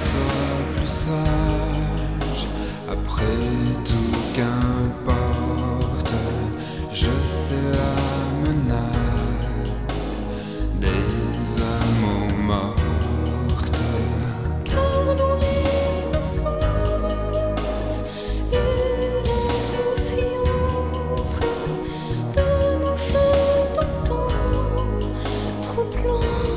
sois plus sage. Après tout, qu'importe, je sais la menace des amours mortes. Gardons l'innocence et l'insouciance de nos jeux d'antan troublants.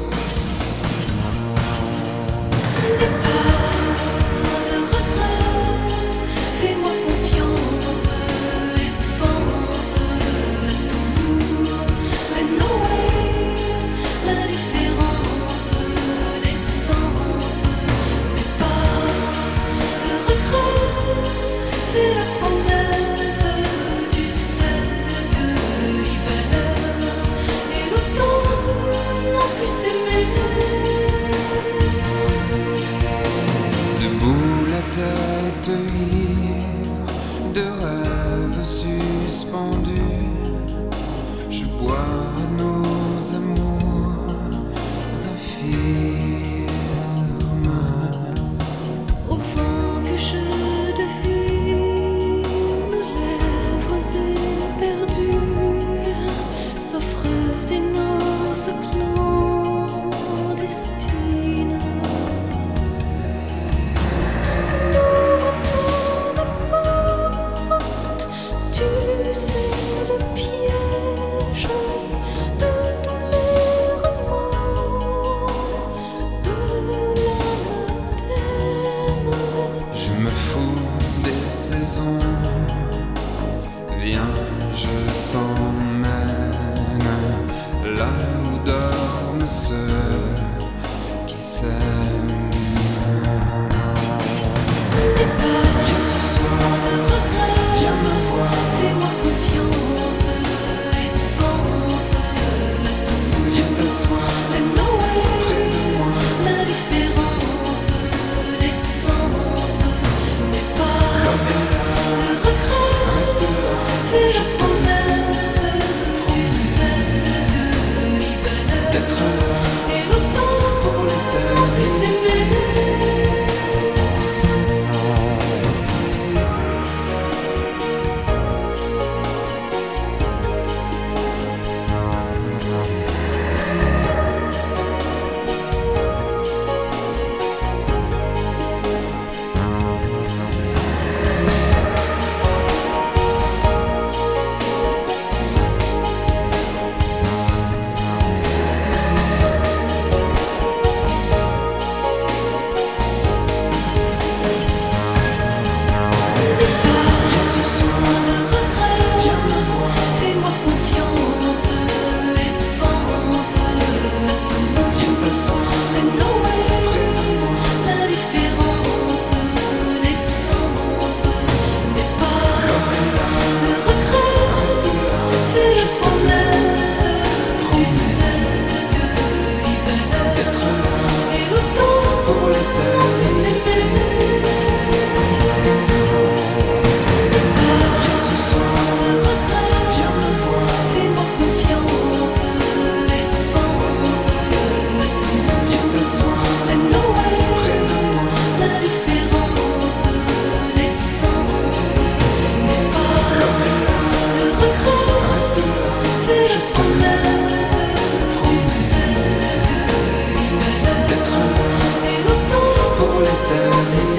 N'aie pas de regret, fais-moi confiance et pense à tout. And no way, l'indifférence des sens. N'aie pas de regret, fais la promesse du sel de l'hiver et l'automne en plus aimé. Debout la tête ivre de rêves suspendus, je bois nos amours infirmes. Au vent que je devine, nos lèvres éperdues s'offrent des noces clandestines. N'ouvre pas la porte, tu sais le piège de tous les remords de l'anathème. Je me fous des saisons, viens, je t'emmène là où dorment ceux qui s'aiment. Viens ce soir, viens me voir, Fais-moi confiance et pense à tout. viens t'asseoir And no way, près de moi. l'indifférence des sens. N'aie pas L'homme est là, de regret, reste là, fais je la promesse du sel de l'hiver d'être là et l'automne pour en plus l'éternité. aimé. Viens ce soir, viens me voir, Fais-moi confiance et pense à tout. viens t'asseoir And no way, près de moi. l'indifférence des sens. N'aie pas L'homme est là, de regret, reste là, fais je la promesse du promets sel de l'hiver d'être là et l'automne pour en plus l'éternité. aimé. Viens ce soir, viens me voir, Fais-moi confiance et pense à tout. viens t'asseoir And no way, près de moi. l'indifférence des sens. N'aie pas L'homme est là, de regret, reste là, fais je la promesse du sel de l'hiver d'être là et l'automne pour l'éternité.